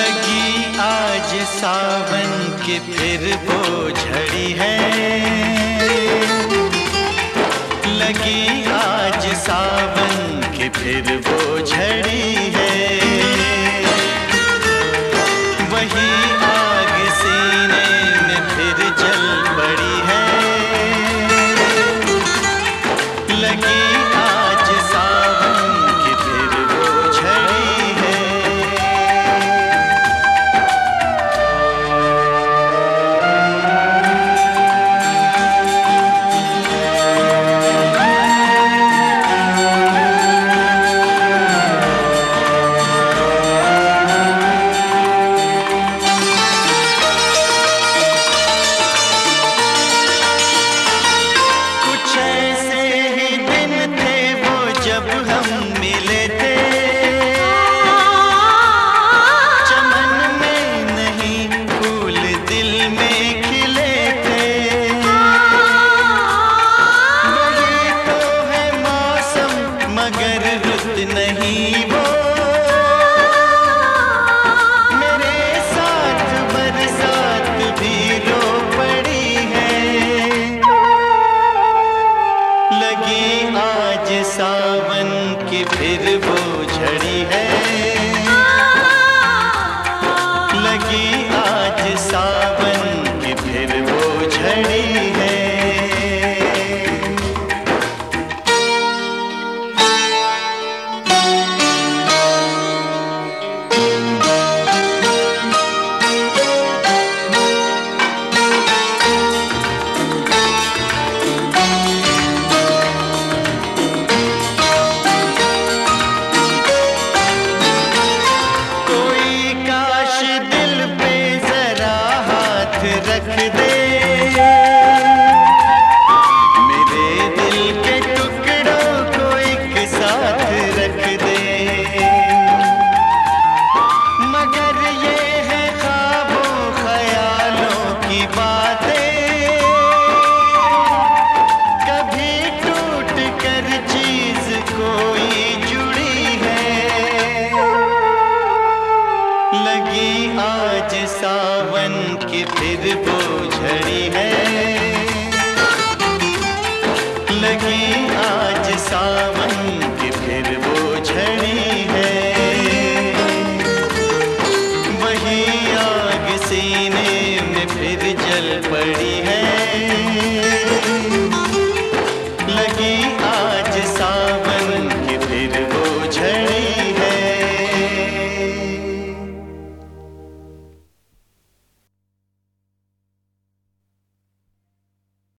लगी आज सावन की फिर वो झड़ी है, लगी आज सावन की फिर वो झड़ी है। वही आग सीने में फिर जल पड़ी है, लगी आज सावन की फिर वो झड़ी है। जब हम मिले थे चमन में नहीं फूल दिल में खिले थे। वही तो है मौसम मगर रुत नहीं वो, मेरे साथ बरसात भी रो पड़ी है। लगी आज सावन की फिर वो झड़ी है, लगी आज सावन की फिर वो झड़ी है। रख दे मेरे दिल के टुकड़ों को एक साथ रख दे, मगर ये है ख्वाबों ख्यालों की बातें, कभी टूट कर चीज कोई जुड़ी है। लगी आज सावन की फिर वो झड़ी है, लगी आज सावन की फिर वो झड़ी है। वही आग सीने में फिर जल पड़ी है।